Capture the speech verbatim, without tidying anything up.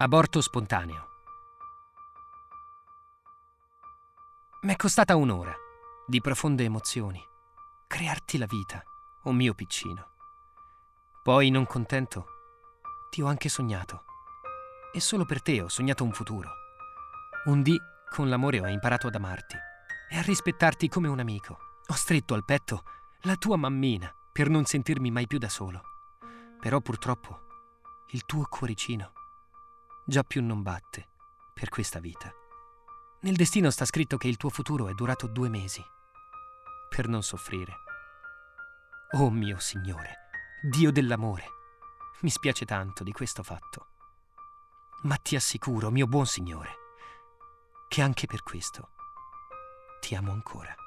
Aborto spontaneo. M'è costata un'ora di profonde emozioni crearti la vita, oh mio piccino. Poi, non contento, ti ho anche sognato. E solo per te ho sognato un futuro. Un dì, con l'amore, ho imparato ad amarti e a rispettarti come un amico. Ho stretto al petto la tua mammina per non sentirmi mai più da solo. Però purtroppo il tuo cuoricino già più non batte per questa vita. Nel destino sta scritto che il tuo futuro è durato due mesi per non soffrire. Oh mio Signore, Dio dell'amore, mi spiace tanto di questo fatto, ma ti assicuro, mio buon Signore, che anche per questo ti amo ancora.